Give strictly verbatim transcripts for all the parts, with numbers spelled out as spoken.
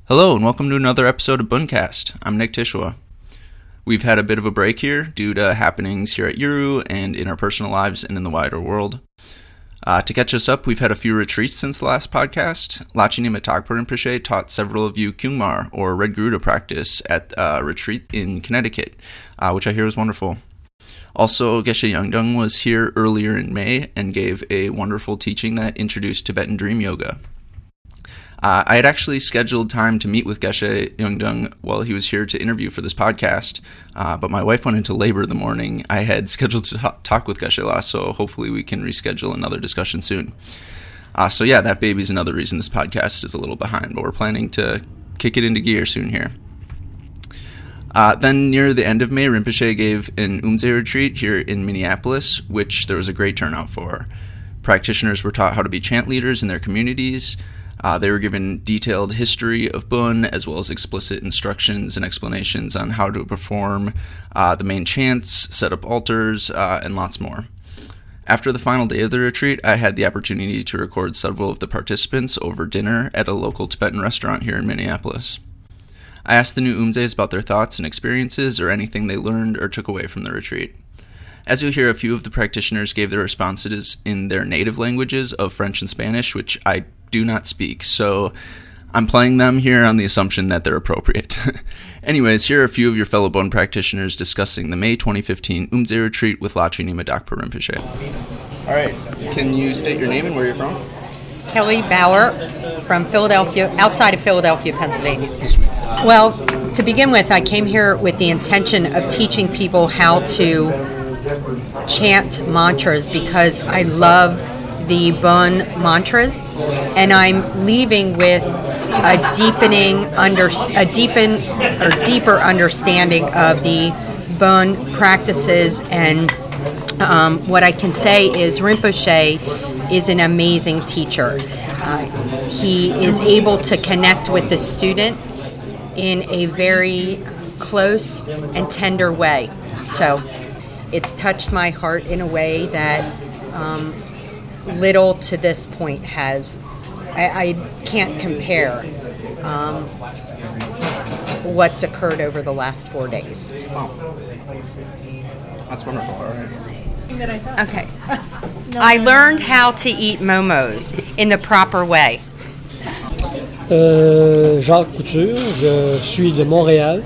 Hello and welcome to another episode of Buncast. I'm Nick Tishwa. We've had a bit of a break here due to happenings here at Yuru and in our personal lives and in the wider world. Uh, to catch us up, we've had a few retreats since the last podcast. Lachi Nyima Tagpa Rinpoche taught several of you Kyungmar, or Red Garuda practice, at a retreat in Connecticut, uh, which I hear was wonderful. Also, Geshe Yangdung was here earlier in May and gave a wonderful teaching that introduced Tibetan Dream Yoga. Uh, I had actually scheduled time to meet with Geshe Yangdung while he was here to interview for this podcast, uh, but my wife went into labor the morning I had scheduled to t- talk with Geshe last, so hopefully we can reschedule another discussion soon. Uh, so yeah, that baby's another reason this podcast is a little behind, but we're planning to kick it into gear soon here. Uh, then near the end of May, Rinpoche gave an Umze retreat here in Minneapolis, which there was a great turnout for. Practitioners were taught how to be chant leaders in their communities. Uh, they were given detailed history of Bön, as well as explicit instructions and explanations on how to perform uh, the main chants, set up altars, uh, and lots more. After the final day of the retreat, I had the opportunity to record several of the participants over dinner at a local Tibetan restaurant here in Minneapolis. I asked the new Umzes about their thoughts and experiences or anything they learned or took away from the retreat. As you'll hear, a few of the practitioners gave their responses in their native languages of French and Spanish, which I do not speak, so I'm playing them here on the assumption that they're appropriate. Anyways, here are a few of your fellow Bön practitioners discussing the May twenty fifteen Umze retreat with Lachi Nyima Tagpa Rinpoche. All right, can you state your name and where you're from? Kelly Bauer from Philadelphia, outside of Philadelphia, Pennsylvania. Yes, sweet. Well, to begin with, I came here with the intention of teaching people how to chant mantras because I love the Bön mantras, and I'm leaving with a deepening under a deepen or deeper understanding of the Bön practices. And um, what I can say is Rinpoche is an amazing teacher. Uh, he is able to connect with the student in a very close and tender way. So it's touched my heart in a way that um, little to this point has. I, I can't compare um, what's occurred over the last four days. Oh, that's wonderful. All right. Okay. I learned how to eat momos in the proper way. Euh, Jacques Couture, je suis de Montréal.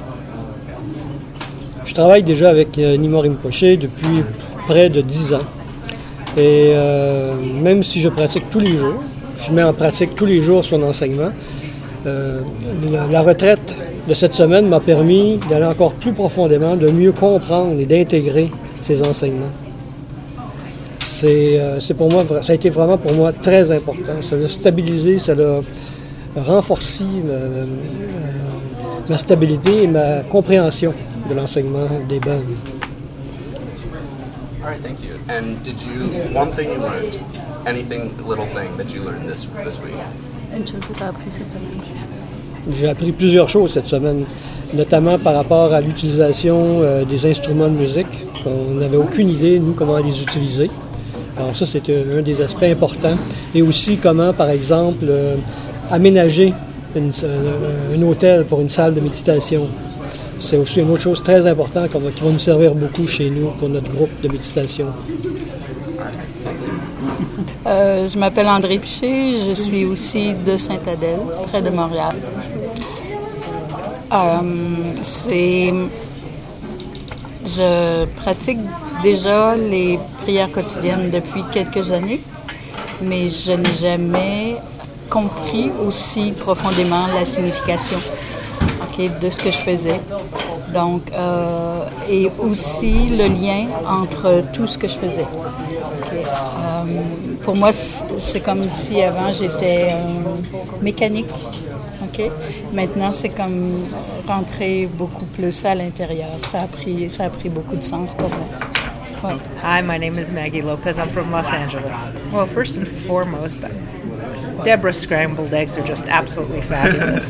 Je travaille déjà avec Nyima Rinpoche depuis près de dix ans. Et euh, même si je pratique tous les jours, je mets en pratique tous les jours son enseignement, euh, la, la retraite de cette semaine m'a permis d'aller encore plus profondément, de mieux comprendre et d'intégrer ses enseignements. C'est, euh, c'est pour moi, ça a été vraiment pour moi très important. Ça l'a stabilisé, ça l'a renforcé ma, euh, ma stabilité et ma compréhension de l'enseignement des Bön. All right, thank you. And did you, one thing you learned, anything, little thing that you learned this this week? Une chose que tu as appris cette semaine. J'ai appris plusieurs choses cette semaine, notamment par rapport à l'utilisation euh, des instruments de musique. On n'avait aucune idée, nous, comment les utiliser. Alors ça, c'était un des aspects importants. Et aussi comment, par exemple, euh, aménager une, euh, un hôtel pour une salle de méditation. C'est aussi une autre chose très importante qui va, qui va nous servir beaucoup chez nous pour notre groupe de méditation. Euh, je m'appelle André Piché, je suis aussi de Sainte-Adèle, près de Montréal. Euh, c'est... Je pratique déjà les prières quotidiennes depuis quelques années, mais je n'ai jamais compris aussi profondément la signification okay, de ce que je faisais. Donc, euh, et aussi le lien entre tout ce que je faisais. Okay. Euh, pour moi, c'est comme si avant j'étais euh, mécanique. Okay. Maintenant, c'est comme rentrer beaucoup plus à l'intérieur. Ça a pris, ça a pris beaucoup de sens pour moi. Ouais. Hi, my name is Maggie Lopez. I'm from Los Angeles. Well, first and foremost, Deborah's scrambled eggs are just absolutely fabulous.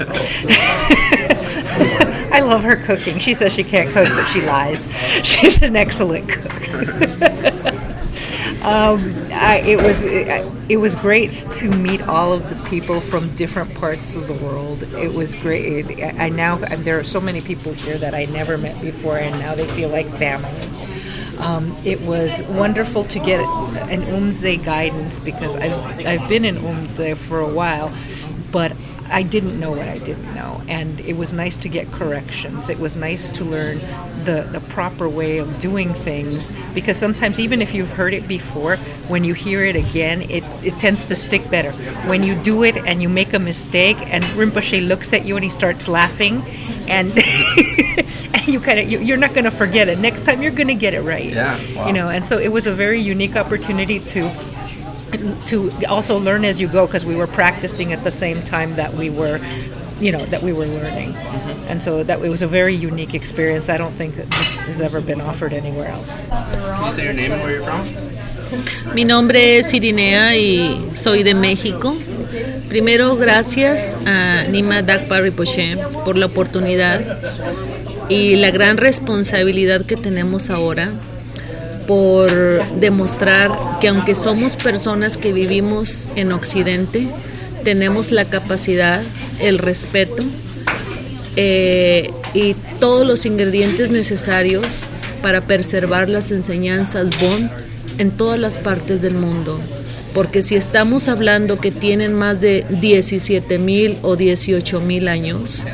I love her cooking. She says she can't cook, but she lies. She's an excellent cook. Um, I, it was it, it was great to meet all of the people from different parts of the world. It was great. It, I now there are so many people here that I never met before, and now they feel like family. Um, it was wonderful to get an UMZE guidance because I've I've been in UMZE for a while, but I didn't know what I didn't know, and it was nice to get corrections. It was nice to learn the, the proper way of doing things, because sometimes even if you've heard it before, when you hear it again, it, it tends to stick better. When you do it and you make a mistake and Rinpoche looks at you and he starts laughing, and, and you kind of you, you're not going to forget it. Next time you're going to get it right. Yeah, wow. You know, and so it was a very unique opportunity to to also learn as you go, because we were practicing at the same time that we were, you know, that we were learning. Mm-hmm. And so that it was a very unique experience. I don't think that this has ever been offered anywhere else. Can you say your name and where you're from? Mi nombre es Irinea y soy de México. Primero, gracias a Nyingma Dakpa Rinpoche por la oportunidad y la gran responsabilidad que tenemos ahora por demostrar que aunque somos personas que vivimos en Occidente, tenemos la capacidad, el respeto eh, y todos los ingredientes necesarios para preservar las enseñanzas Bon en todas las partes del mundo. Porque si estamos hablando que tienen más de diecisiete mil o dieciocho mil años,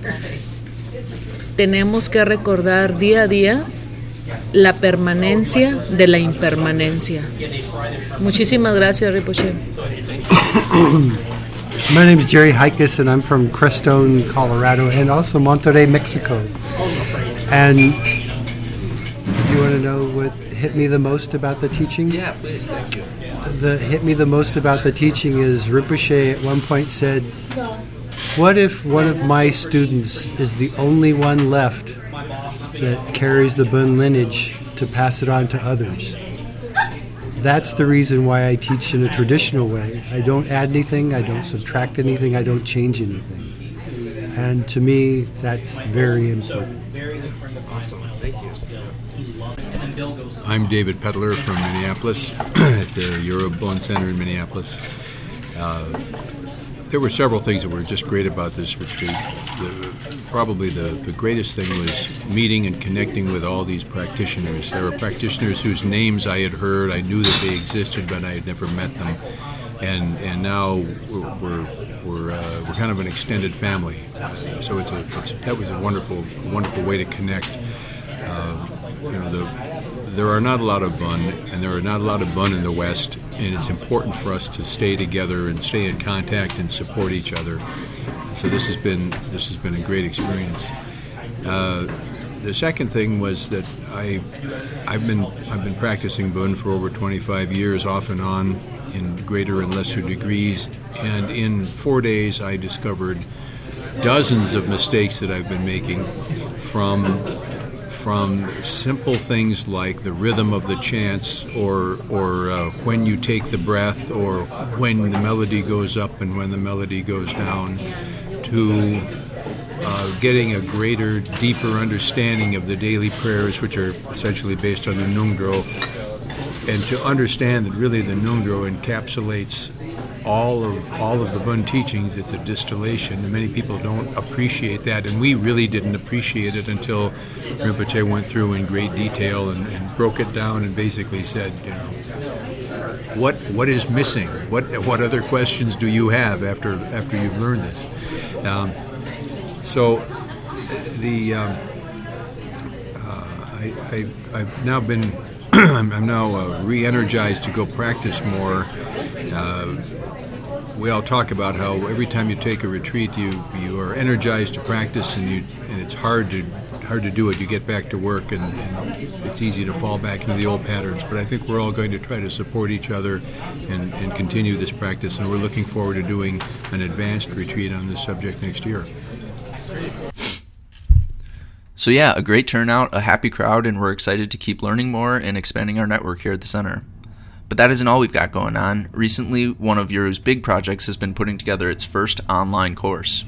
tenemos que recordar día a día la permanencia de la impermanencia. Muchísimas gracias, Rinpoche. My name is Jerry Heikes, and I'm from Crestone, Colorado, and also Monterrey, Mexico. And do you want to know what hit me the most about the teaching? Yeah, please, thank you. The hit me the most about the teaching is Rinpoche at one point said, what if one of my students is the only one left that carries the Bon lineage to pass it on to others? That's the reason why I teach in a traditional way. I don't add anything, I don't subtract anything, I don't change anything. And to me, that's very important. Awesome, thank you. I'm David Peddler from Minneapolis at the Euro Bon Center in Minneapolis. Uh, There were several things that were just great about this retreat. The, probably the, the greatest thing was meeting and connecting with all these practitioners. There were practitioners whose names I had heard, I knew that they existed, but I had never met them. And and now we're we're we're, uh, we're kind of an extended family. So it's a it's, that was a wonderful wonderful way to connect. Uh, you know, the, there are not a lot of Bon, and there are not a lot of Bon in the West, and it's important for us to stay together and stay in contact and support each other. So this has been this has been a great experience. Uh, the second thing was that I I've been I've been practicing Bon for over twenty-five years, off and on, in greater and lesser degrees, and in four days I discovered dozens of mistakes that I've been making, from from simple things like the rhythm of the chants, or or uh, when you take the breath, or when the melody goes up and when the melody goes down, to uh, getting a greater, deeper understanding of the daily prayers, which are essentially based on the Nungdro, and to understand that really the Nungdro encapsulates all of all of the Bon teachings. It's a distillation, and many people don't appreciate that, and we really didn't appreciate it until Rinpoche went through in great detail and, and broke it down and basically said, you know, what what is missing? What what other questions do you have after after you've learned this? Um, so the um, uh, I, I I've now been I'm, I'm now uh, re-energized to go practice more. Uh, we all talk about how every time you take a retreat, you you are energized to practice, and you and it's hard to hard to do it. You get back to work, and, and it's easy to fall back into the old patterns. But I think we're all going to try to support each other and, and continue this practice, and we're looking forward to doing an advanced retreat on this subject next year. So yeah, a great turnout, a happy crowd, and we're excited to keep learning more and expanding our network here at the center. But that isn't all we've got going on. Recently, one of Yuru's big projects has been putting together its first online course.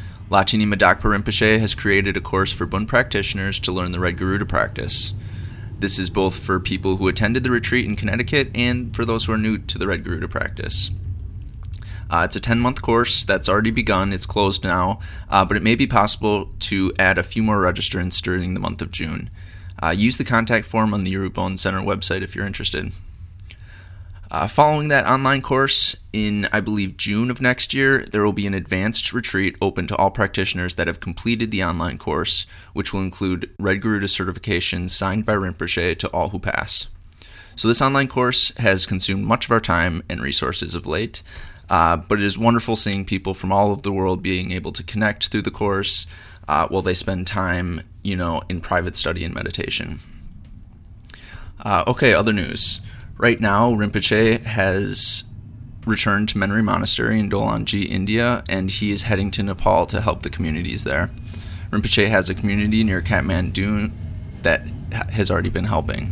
Nyingma Dakpa Rinpoche has created a course for Bon practitioners to learn the Red Garuda practice. This is both for people who attended the retreat in Connecticut and for those who are new to the Red Garuda practice. Uh, it's a ten-month course that's already begun. It's closed now, uh, but it may be possible to add a few more registrants during the month of June. Uh, use the contact form on the Uru Bone Center website if you're interested. Uh, following that online course, in, I believe, June of next year, there will be an advanced retreat open to all practitioners that have completed the online course, which will include Red Garuda certifications signed by Rinpoche to all who pass. So this online course has consumed much of our time and resources of late, uh, but it is wonderful seeing people from all over the world being able to connect through the course uh, while they spend time, you know, in private study and meditation. Uh, okay, other news. Right now, Rinpoche has returned to Menri Monastery in Dholangi, India, and he is heading to Nepal to help the communities there. Rinpoche has a community near Kathmandu that has already been helping.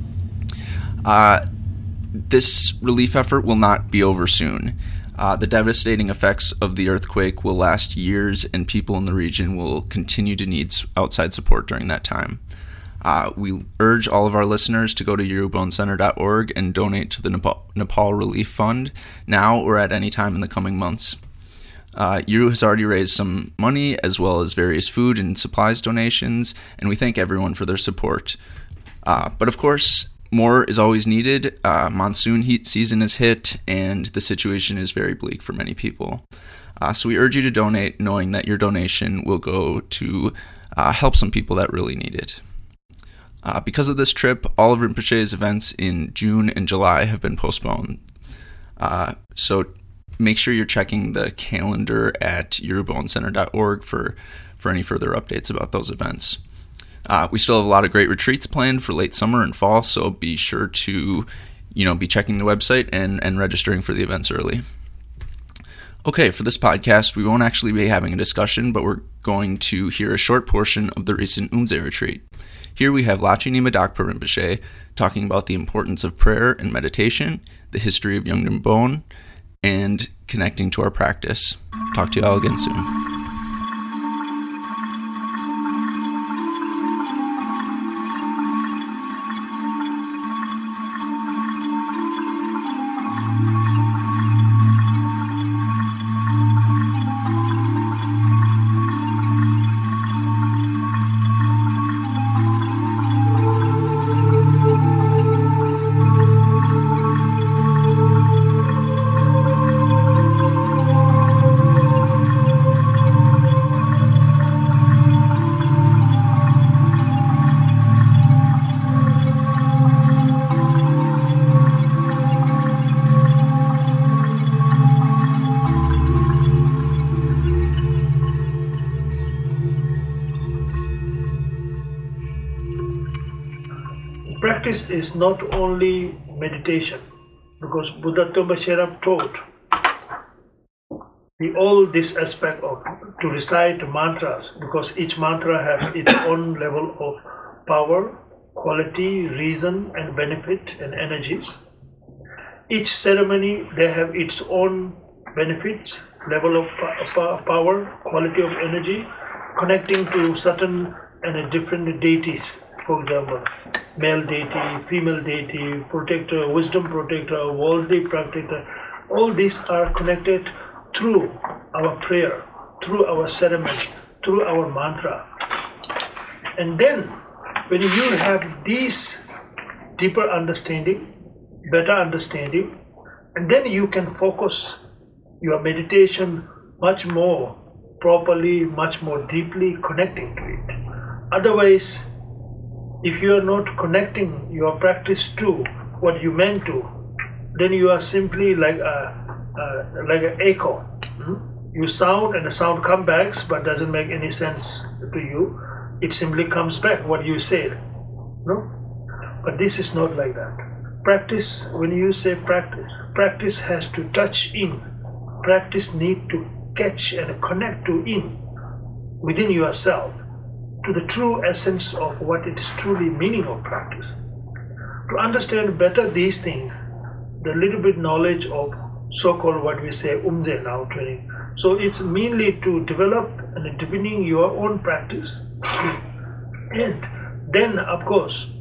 Uh, this relief effort will not be over soon. Uh, the devastating effects of the earthquake will last years, and people in the region will continue to need outside support during that time. Uh, we urge all of our listeners to go to uru bone center dot org and donate to the Nepal, Nepal Relief Fund now or at any time in the coming months. Uh, Uru has already raised some money as well as various food and supplies donations, and we thank everyone for their support. Uh, but of course, more is always needed. Uh, monsoon heat season is hit, and the situation is very bleak for many people. Uh, so we urge you to donate, knowing that your donation will go to uh, help some people that really need it. Uh, because of this trip, all of Rinpoche's events in June and July have been postponed. Uh, so make sure you're checking the calendar at uru bone center dot org for, for any further updates about those events. Uh, we still have a lot of great retreats planned for late summer and fall, so be sure to, you know, be checking the website and, and registering for the events early. Okay, for this podcast, we won't actually be having a discussion, but we're going to hear a short portion of the recent Umze retreat. Here we have Lachi Nyima Dakpa Rinpoche talking about the importance of prayer and meditation, the history of Yongdrung Bone, and connecting to our practice. Talk to you all again soon. Practice is not only meditation, because Buddha Tomba Sherab taught the all this aspect of to recite mantras, because each mantra has its own level of power, quality, reason and benefit and energies. Each ceremony they have its own benefits, level of power, quality of energy, connecting to certain and different deities. For example, male deity, female deity, protector, wisdom protector, worldly protector, all these are connected through our prayer, through our ceremony, through our mantra. And then, when you have this deeper understanding, better understanding, and then you can focus your meditation much more properly, much more deeply, connecting to it. Otherwise, if you are not connecting your practice to what you meant to, then you are simply like a, a like an echo. Hmm? You sound and the sound comes back, but doesn't make any sense to you. It simply comes back what you said. No, but this is not like that. Practice. When you say practice, practice has to touch in. Practice need to catch and connect to in within yourself, to the true essence of what it is truly meaning of practice. To understand better these things, the little bit knowledge of so-called what we say Umze now training. So it's mainly to develop and deepening your own practice. And then of course,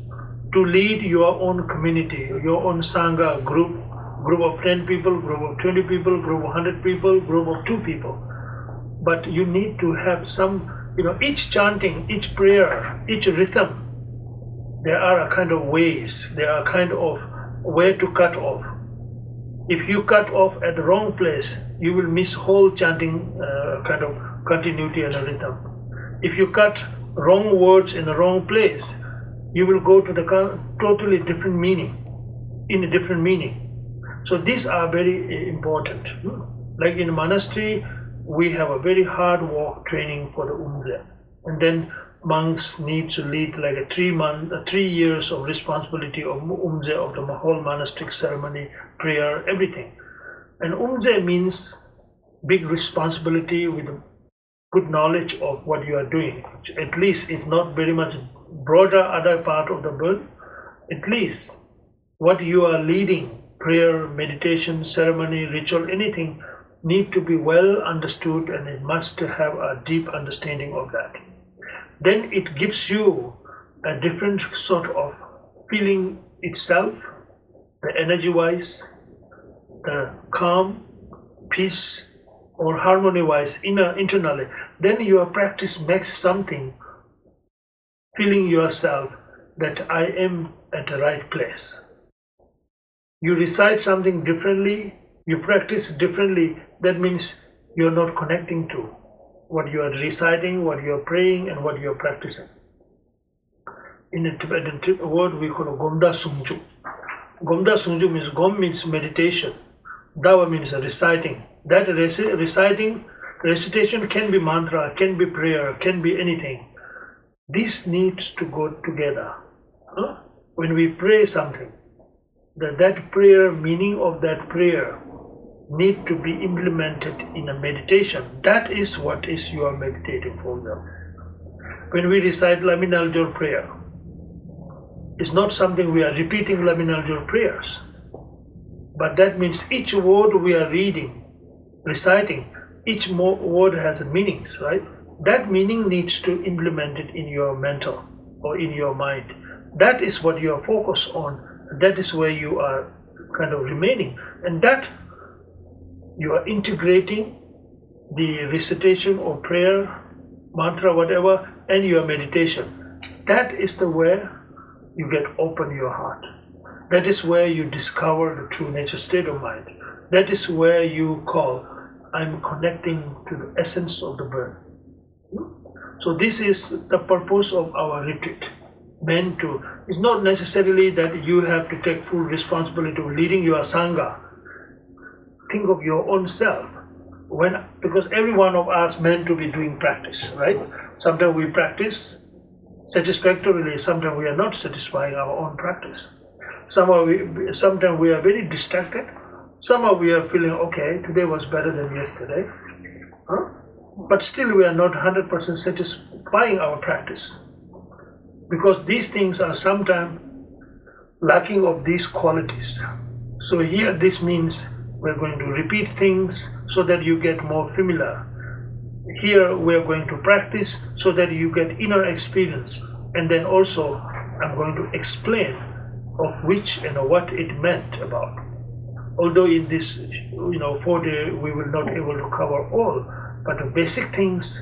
to lead your own community, your own Sangha group, group of ten people, group of twenty people, group of one hundred people, group of two people. But you need to have some, you know, each chanting, each prayer, each rhythm, there are a kind of ways, there are kind of where to cut off. If you cut off at the wrong place, you will miss whole chanting uh, kind of continuity and rhythm. If you cut wrong words in the wrong place, you will go to the totally different meaning, in a different meaning. So these are very important. Like in monastery, we have a very hard walk training for the Umze. And then monks need to lead like a three month, uh, three years of responsibility of Umze, of the whole monastic ceremony, prayer, everything. And Umze means big responsibility with good knowledge of what you are doing. At least, if not very much broader other part of the birth, at least what you are leading, prayer, meditation, ceremony, ritual, anything, need to be well understood, and it must have a deep understanding of that. Then it gives you a different sort of feeling itself, the energy-wise, the calm, peace, or harmony-wise, inner, internally. Then your practice makes something, feeling yourself that I am at the right place. You recite something differently, you practice differently, that means you're not connecting to what you are reciting, what you are praying, and what you are practicing. In a Tibetan word we call it Gomda Sungju. Gomda Sungju means Gom means meditation, Dawa means reciting. That reciting, recitation can be mantra, can be prayer, can be anything. This needs to go together. Huh? When we pray something, that, that prayer, meaning of that prayer, need to be implemented in a meditation. That is what is you are meditating for them. When we recite Laminal Jor prayer, it's not something we are repeating Laminal Jor prayers, but that means each word we are reading, reciting, each word has meanings, right? That meaning needs to implement it in your mental or in your mind. That is what you are focused on. That is where you are kind of remaining, and that you are integrating the recitation or prayer, mantra, whatever, and your meditation. That is the where you get open your heart. That is where you discover the true nature state of mind. That is where you call, I'm connecting to the essence of the birth. So this is the purpose of our retreat. Meant to, it's not necessarily that you have to take full responsibility of leading your Sangha. Think of your own self. When, because every one of us meant to be doing practice, right? Sometimes we practice satisfactorily, sometimes we are not satisfying our own practice. Somehow we, sometimes we are very distracted, somehow we are feeling, okay, today was better than yesterday. Huh? But still we are not one hundred percent satisfying our practice. Because these things are sometimes lacking of these qualities. So here this means we're going to repeat things so that you get more familiar. Here we're going to practice so that you get inner experience. And then also I'm going to explain of which and what it meant about. Although in this, you know, four day we will not be able to cover all, but the basic things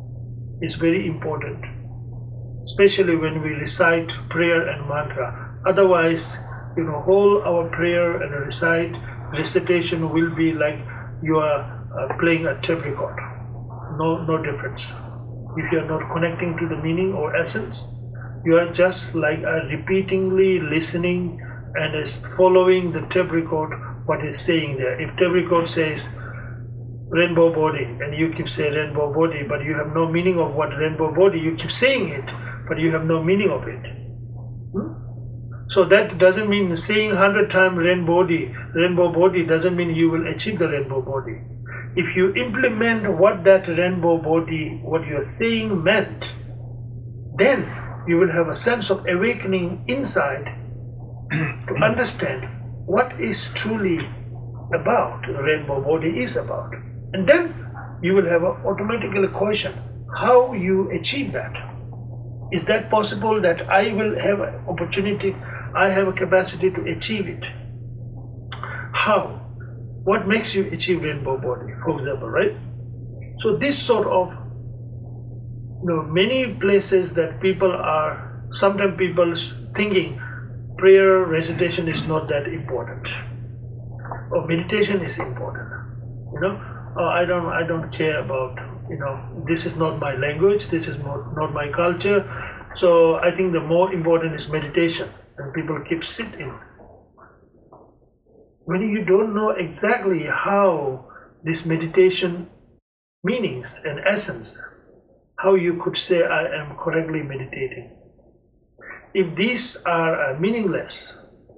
is very important. Especially when we recite prayer and mantra. Otherwise, you know, whole our prayer and recite recitation will be like you are uh, playing a tape record. No, no difference. If you are not connecting to the meaning or essence, you are just like uh, repeatingly listening and is following the tape record what is saying there. If tape record says rainbow body and you keep saying rainbow body, but you have no meaning of what rainbow body, you keep saying it, but you have no meaning of it. Hmm? So that doesn't mean saying hundred times rainbow body, rainbow body doesn't mean you will achieve the rainbow body. If you implement what that rainbow body, what you are saying meant, then you will have a sense of awakening inside to understand what is truly about, the rainbow body is about. And then you will have an automatically question how you achieve that. Is that possible that I will have an opportunity, I have a capacity to achieve it? How? What makes you achieve rainbow body, for example, right? So this sort of, you know, many places that people are, sometimes people thinking prayer, recitation is not that important, or meditation is important. You know, oh, I don't, I don't care about, you know, this is not my language, this is not, not my culture. So I think the more important is meditation, and people keep sitting. When you don't know exactly how this meditation meanings and essence, how you could say I am correctly meditating. If these are uh, meaningless,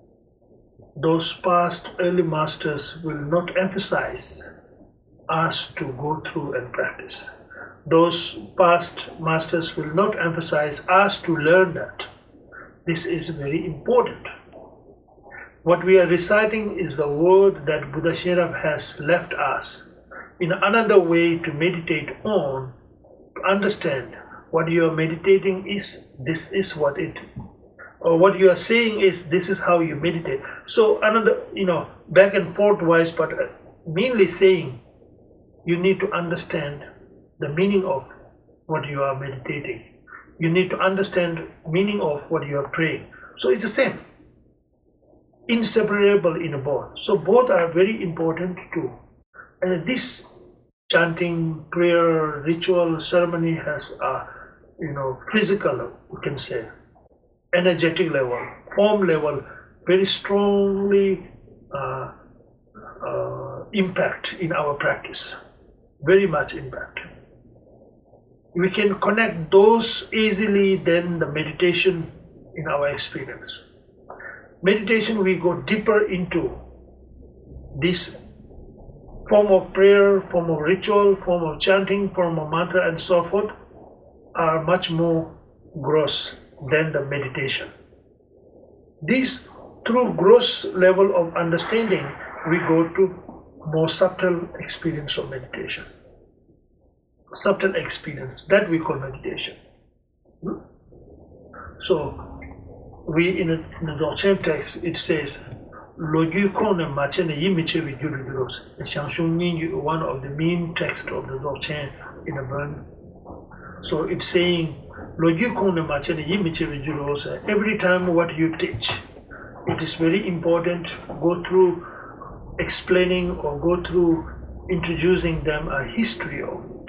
those past early masters will not emphasize us to go through and practice. Those past masters will not emphasize us to learn that. This is very important. What we are reciting is the word that Buddha Sherab has left us in another way to meditate on, to understand what you are meditating is, this is what it, or what you are saying is, this is how you meditate. So another, you know, back and forth wise, but mainly saying, you need to understand the meaning of what you are meditating. You need to understand meaning of what you are praying. So it's the same, inseparable in a both. So both are very important too. And this chanting, prayer, ritual, ceremony has a, you know, physical, we can say, energetic level, form level, very strongly uh, uh, impact in our practice. Very much impact. We can connect those easily than the meditation in our experience. Meditation, we go deeper into this form of prayer, form of ritual, form of chanting, form of mantra and so forth, are much more gross than the meditation. This, through gross level of understanding, we go to more subtle experience of meditation. Subtle experience, that we call meditation. Hmm? So, we in, a, in the Dzogchen text, it says, one of the main texts of the Dzogchen in a burn. So it's saying, every time what you teach, it is very important, go through explaining or go through introducing them a history of it.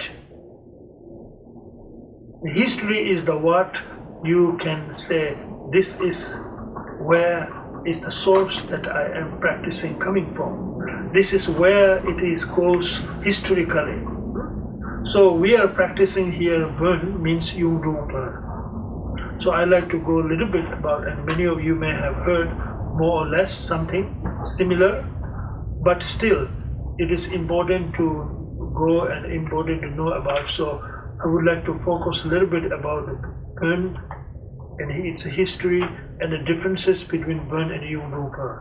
The history is the what you can say, this is where is the source that I am practicing coming from. This is where it is goes historically. So we are practicing here, burn means you do burn. So I like to go a little bit about, and many of you may have heard more or less something similar, but still it is important to go and important to know about. So I would like to focus a little bit about the burn and its history and the differences between burn and Yungdrung.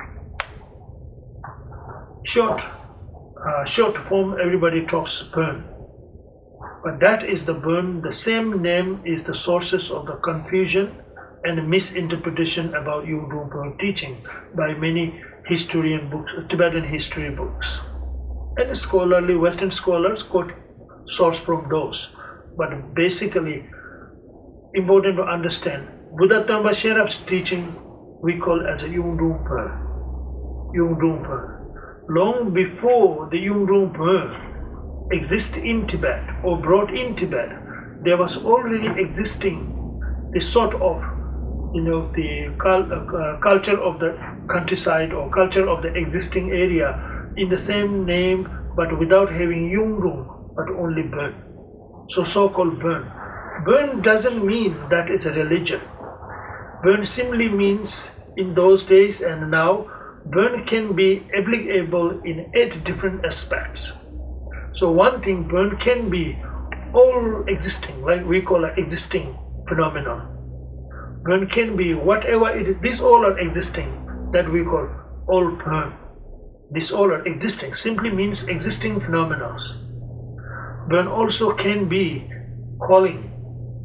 Short, uh, short form, everybody talks burn. But that is the burn, the same name is the sources of the confusion and misinterpretation about Yungdrung teaching by many historian books, Tibetan history books. And scholarly, Western scholars quote source from those. But basically, important to understand, Buddha Tamba Sherab's teaching we call as a Yungdrung Yungdrung. Long before the Yungdrung exist in Tibet or brought in Tibet, there was already existing the sort of, you know, the uh, culture of the countryside or culture of the existing area in the same name, but without having Yungdrung, but only burn. So so-called burn. Burn doesn't mean that it's a religion. Burn simply means in those days and now, burn can be applicable in eight different aspects. So one thing, burn can be all existing, like we call it existing phenomenon. Burn can be whatever it is, these all are existing, that we call all burn. These all are existing, simply means existing phenomena. Burn also can be calling,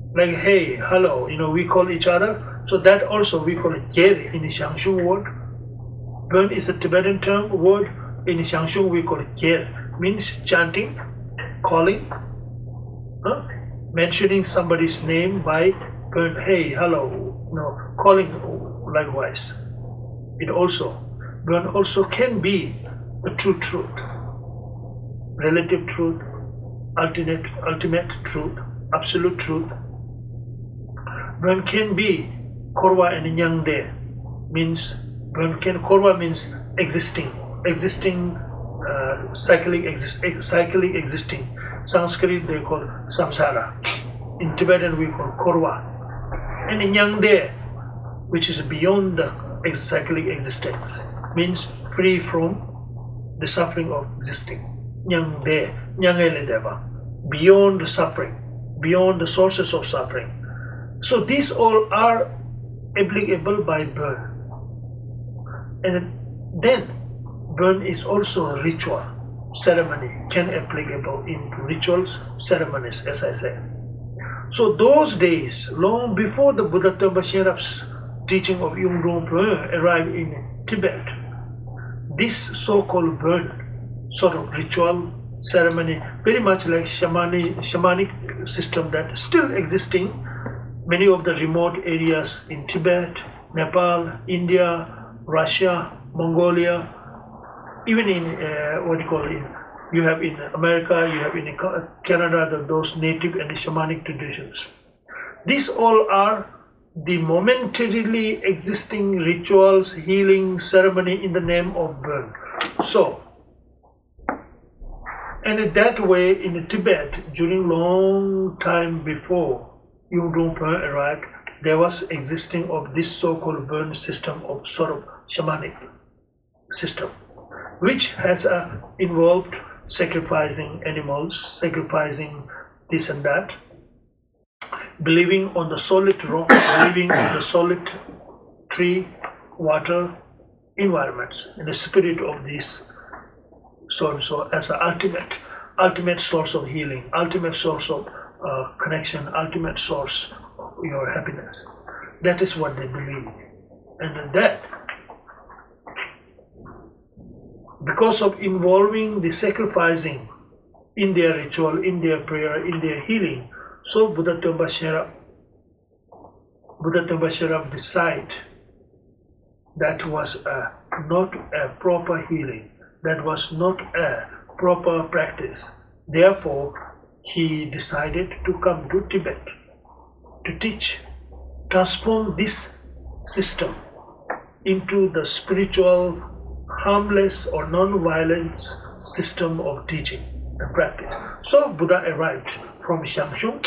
Like hey, hello, you know, we call each other. So that also we call it ger in the Xiangshung word. Bön is a Tibetan term word. In Xiangshung we call it ger, means chanting, calling, huh? mentioning somebody's name by bön, hey, hello, you know, calling likewise. It also, bön also can be the true truth, relative truth, ultimate, ultimate truth, absolute truth. Bön can be korwa and nyangde, means bön can, korwa means existing, existing, uh, cycling, exist, cycling, existing. Sanskrit they call samsara. In Tibetan we call korwa. And in nyangde, which is beyond the cyclic existence, means free from the suffering of existing. Nyangde, nyangele deva, beyond the suffering, beyond the sources of suffering. So these all are applicable by bön. And then bön is also a ritual, ceremony, can applicable into rituals, ceremonies, as I said. So those days, long before the Buddha Thompa Sherap's teaching of Yung Drung Bön arrived in Tibet, this so-called bön, sort of ritual, ceremony, very much like shamanic, shamanic system that is still existing, many of the remote areas in Tibet, Nepal, India, Russia, Mongolia, even in uh, what do you call it, you have in America, you have in Canada, the, those native and shamanic traditions. These all are the momentarily existing rituals, healing, ceremony in the name of bön. So, and in that way, in Tibet, during long time before Yung Drung Bön arrived, there was existing of this so-called bön system of sort of shamanic system, which has uh, involved sacrificing animals, sacrificing this and that, believing on the solid rock, believing on the solid tree, water, environments, and the spirit of this so so as an ultimate, ultimate source of healing, ultimate source of uh, connection, ultimate source of your happiness. That is what they believe, and that, because of involving the sacrificing in their ritual, in their prayer, in their healing, so Buddha Thompa Sherap, Buddha Thompa Sherap decided that was a, not a proper healing, that was not a proper practice. Therefore, he decided to come to Tibet to teach, transform this system into the spiritual, harmless or non-violence system of teaching and practice. So Buddha arrived from Xiangshung,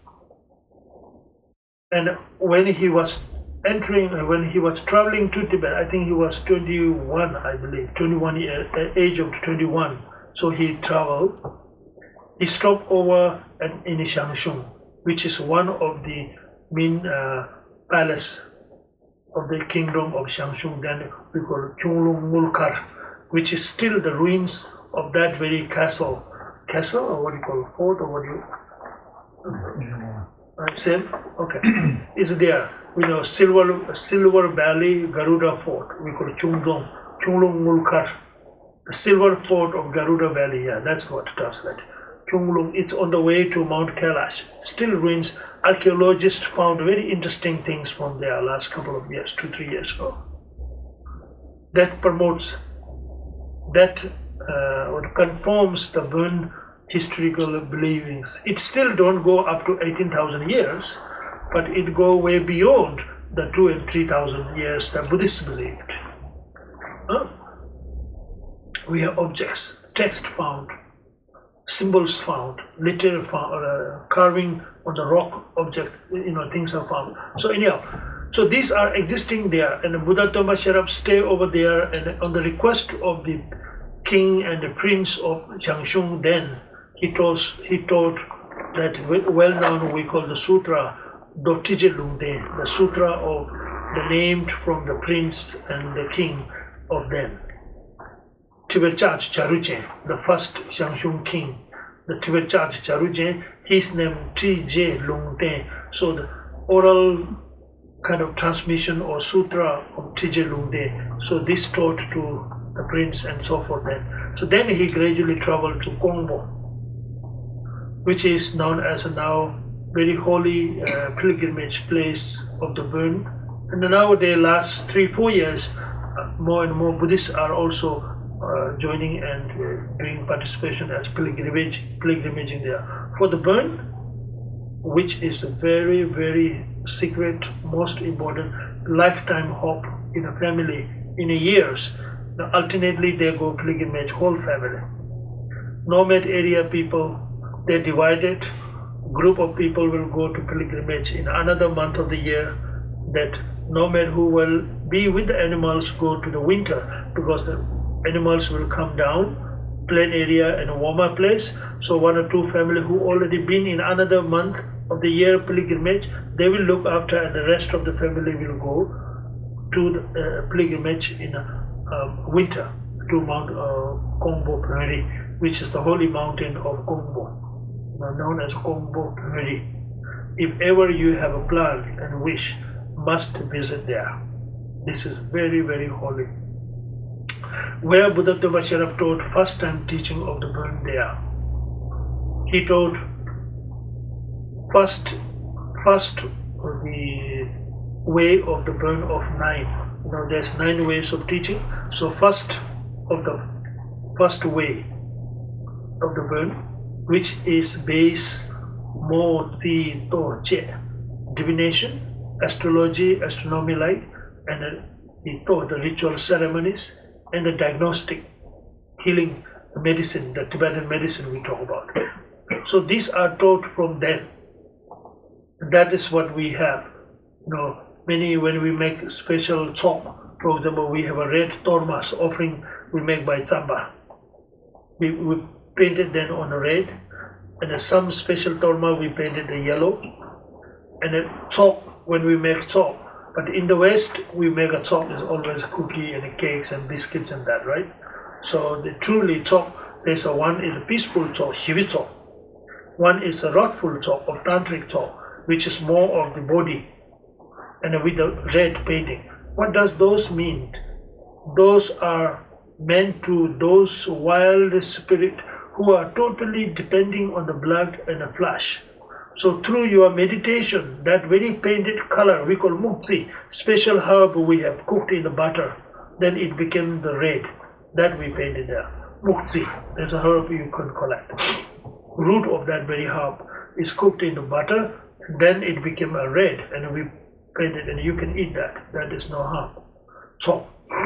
and when he was entering, when he was traveling to Tibet, I think he was twenty-one, I believe, twenty-one year, age of twenty-one. So he traveled. He stopped over at, in Xiangshung, which is one of the main uh, palace of the kingdom of Xiangshung, then we call it Chunglung Mulkar, which is still the ruins of that very castle. Castle, or what do you call it, fort, or what do you? Right, same? Okay. Is there. We know Silver, Silver Valley Garuda Fort, we call it Chunglung, Chunglung Mulkar. The Silver Fort of Garuda Valley, yeah, that's what it translates. Chunglung, it's on the way to Mount Kailash. Still ruins. Archaeologists found very interesting things from there last couple of years, two, three years ago. That promotes, that uh, what confirms the Bön historical beliefs. It still don't go up to eighteen thousand years, but it go way beyond the two and three thousand years that Buddhists believed. Huh? We have objects, text found, symbols found, literal found, uh, carving on the rock object, you know, things are found. So anyhow, so these are existing there, and the Buddha Thompa Sherap stay over there, and on the request of the king and the prince of Xiangshung, then he told he taught that well known we call the sutra Dotije Lungde, the sutra of the named from the prince and the king of them. Tiberchach Charuje, the first Xiangshung king, the Tiberchach Charuje, his name Trije Lungde, So the oral kind of transmission or sutra of Tije Lungde. So this taught to the prince and so forth then. So then he gradually traveled to Kongbo, which is known as a now very holy uh, pilgrimage place of the Burn. And nowadays, last three, four years, uh, more and more Buddhists are also uh, joining and uh, doing participation as pilgrimage, pilgrimaging there. For the Burn, which is a very, very secret, most important lifetime hope in a family in a years. Now, alternately, they go pilgrimage, whole family. Nomad area people, they're divided. Group of people will go to pilgrimage in another month of the year. That nomad who will be with the animals go to the winter, because the animals will come down, plain area and a warmer place. So one or two family who already been in another month of the year pilgrimage, they will look after, and the rest of the family will go to the uh, pilgrimage in uh, winter to Mount uh, Kongbo Prairie, which is the holy mountain of Kongbo, known as Kongbo Prairie. If ever you have a plan and wish, must visit there. This is very, very holy. Where Buddha Sharaf taught first time teaching of the Burn there. He taught first, first the way of the Burn of nine. You know, there's nine ways of teaching. So first of the first way of the Burn, which is base mo ti to che, divination, astrology, astronomy like, and uh, the, to, the ritual ceremonies, and the diagnostic, healing, medicine, the Tibetan medicine we talk about. So these are taught from them. That is what we have. You know, many, when we make special chok, for example, we have a red tormas offering we make by Tsamba. We, we paint it then on a red, and uh, some special torma we painted the yellow, and a chok when we make chok. But in the West, we make a chok is always cookie and cakes and biscuits and that, right? So the truly chok, there's a one is a peaceful chok, shivi chok. One is a wrathful chok or tantric chok, which is more of the body, and with the red painting. What does those mean? Those are meant to those wild spirit who are totally depending on the blood and the flesh. So through your meditation, that very painted color we call mukti, special herb we have cooked in the butter, then it became the red. That we painted there. Mukti, there's a herb you can collect. Root of that very herb is cooked in the butter, then it became a red, and we painted, and you can eat that. That is no harm. So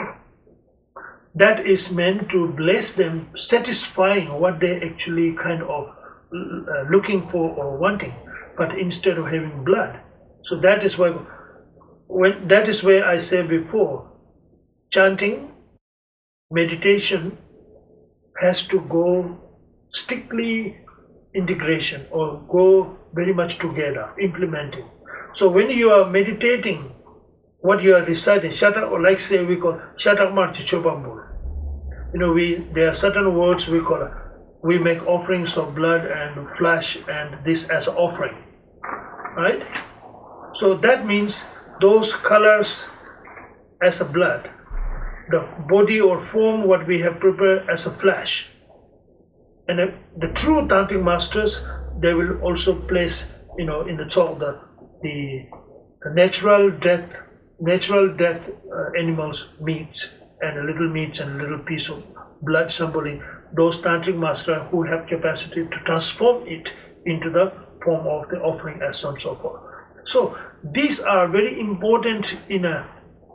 that is meant to bless them, satisfying what they actually kind of uh, looking for or wanting, but instead of having blood. So that is why, when that is where I said before, chanting, meditation has to go strictly integration or go very much together, implementing. So when you are meditating, what you are reciting, shatak, or like say we call shatak marti chobambul. You know, we there are certain words we call, we make offerings of blood and flesh and this as an offering, right? So that means those colors as a blood, the body or form what we have prepared as a flesh. And the, the true tantric masters, they will also place, you know, in the top the the, the natural death, natural death uh, animals meats and a little meats and a little piece of blood, symboling those tantric masters who have capacity to transform it into the form of the offering as so and so forth. So these are very important in a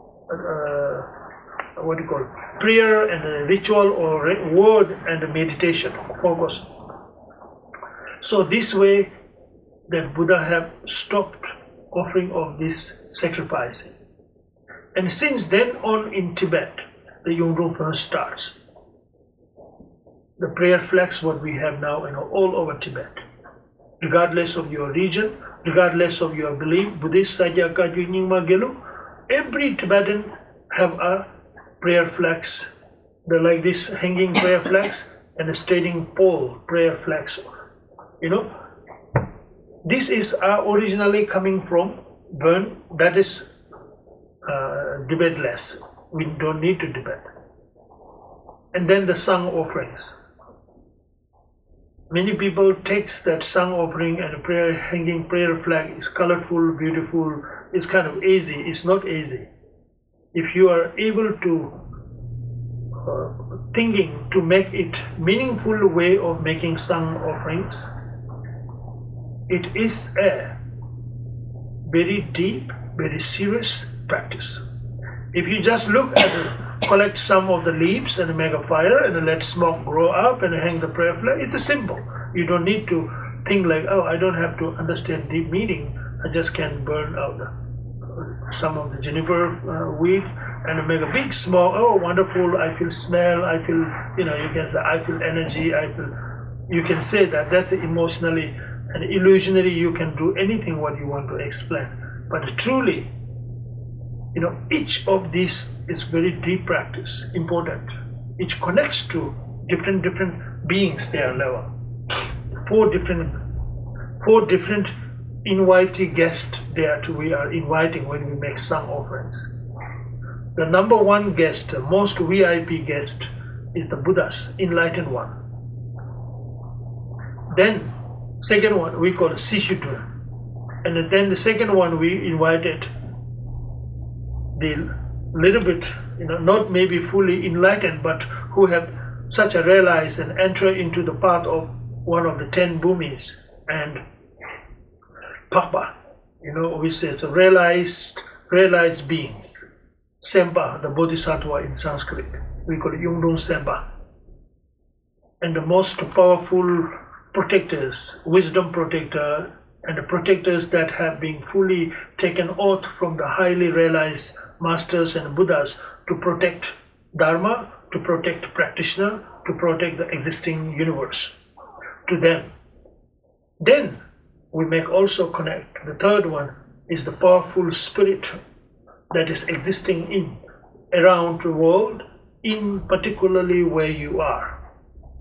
uh, what do you call it? Prayer and a ritual or re word and a meditation focus. So this way that Buddha have stopped offering of this sacrificing. And since then on in Tibet, the Yongdrung starts. The prayer flags what we have now in all over Tibet. Regardless of your region, regardless of your belief, Buddhist, Sajjaka, Nyingma, Gelu, every Tibetan have a prayer flags. They're like this hanging prayer flags and a standing pole prayer flags. You know, This is uh, originally coming from burn, that is uh, debateless. We don't need to debate. And then the sung offerings. Many people takes that sung offering and a prayer, hanging prayer flag is colorful, beautiful, it's kind of easy. It's not easy. If you are able to uh, thinking to make it meaningful way of making sung offerings, it is a very deep, very serious practice. If you just look at it, collect some of the leaves and make a fire and let smoke grow up and hang the prayer flag, it is simple. You don't need to think like, oh, I don't have to understand deep meaning. I just can burn out some of the juniper uh, weed and make a big smoke. Oh, wonderful! I feel smell. I feel, you know, you can say, I feel energy. I feel. You can say that. That's emotionally and illusionary. You can do anything what you want to explain. But truly, you know, each of these is very deep practice, important. It connects to different different beings there level. Four different, four different invitee guests there to we are inviting when we make sung offerings. The number one guest, most V I P guest, is the Buddhas, enlightened one. Then, second one we call Sishudra, and then the second one we invited the little bit, you know, not maybe fully enlightened, but who have such a realize and enter into the path of one of the ten bhumis, and Papa, you know, we say it's realized, realized beings. Sempa, the Bodhisattva in Sanskrit, we call it Yungdung Sempa. And the most powerful protectors, wisdom protector, and the protectors that have been fully taken oath from the highly realized masters and Buddhas to protect Dharma, to protect practitioner, to protect the existing universe, to them. Then we make also connect. The third one is the powerful spirit that is existing in around the world, in particularly where you are.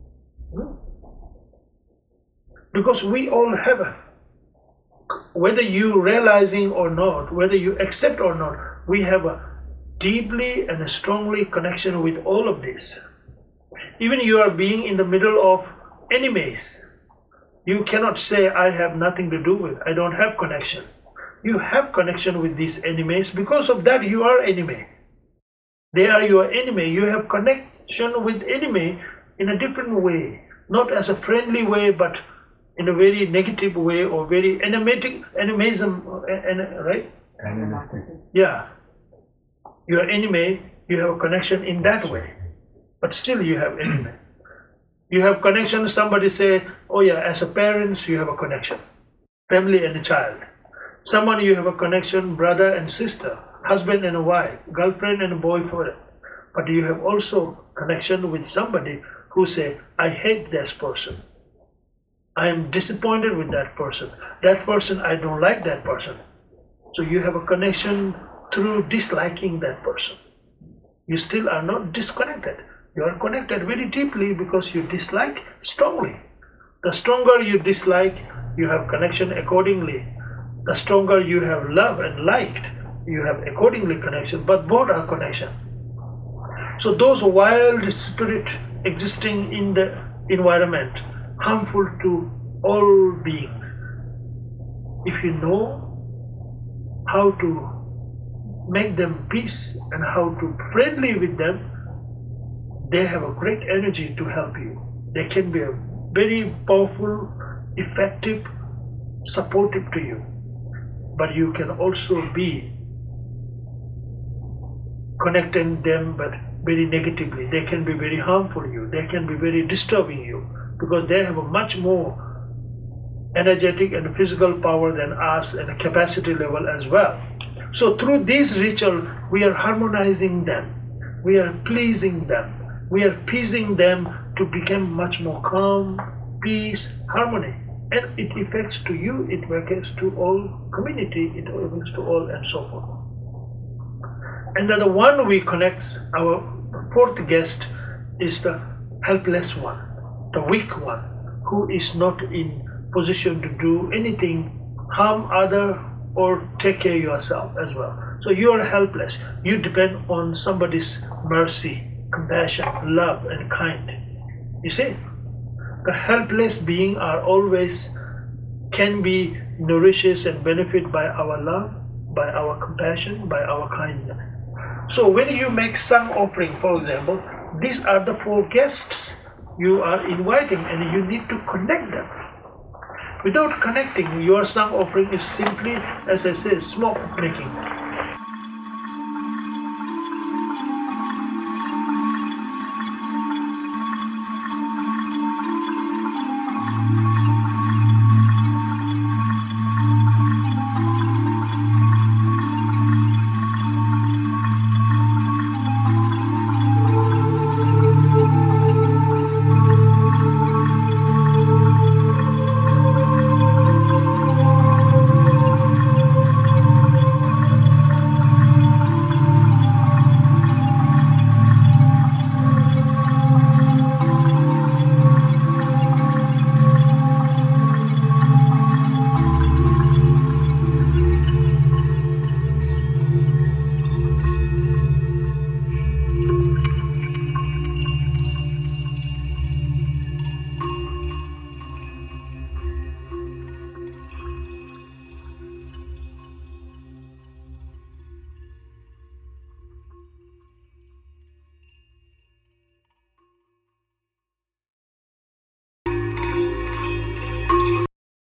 Because we all have a, whether you realizing or not, whether you accept or not, we have a deeply and a strongly connection with all of this. Even you are being in the middle of enemies, you cannot say I have nothing to do with, I don't have connection. You have connection with these enemies, because of that you are enemy. They are your enemy. You have connection with enemy in a different way, not as a friendly way, but in a very negative way or very enematic, animism, right? Yeah. Your enemy, you have a connection in that way, but still you have enemy. You have connection, somebody say, oh yeah, as a parents you have a connection, family and a child. Someone you have a connection, brother and sister, husband and a wife, girlfriend and a boyfriend. But you have also connection with somebody who say, I hate this person. I am disappointed with that person. That person, I don't like that person. So you have a connection through disliking that person. You still are not disconnected. You are connected very deeply because you dislike strongly. The stronger you dislike, you have connection accordingly. The stronger you have loved and liked, you have accordingly connection, but both are connection. So those wild spirit existing in the environment, harmful to all beings. If you know how to make them peace and how to friendly with them, they have a great energy to help you. They can be a very powerful, effective, supportive to you. But you can also be connecting them but very negatively. They can be very harmful to you. They can be very disturbing you because they have a much more energetic and physical power than us and a capacity level as well. So through this ritual, we are harmonizing them. We are pleasing them. We are pleasing them to become much more calm, peace, harmony. And it affects to you, it affects to all community, it affects to all and so forth. And then the one we connect, our fourth guest is the helpless one, the weak one, who is not in position to do anything, harm other or take care of yourself as well. So you are helpless. You depend on somebody's mercy, compassion, love, and kind. You see, the helpless beings are always can be nourished and benefit by our love, by our compassion, by our kindness. So when you make sang offering, for example, these are the four guests you are inviting, and you need to connect them. Without connecting, your sang offering is simply, as I say, smoke making.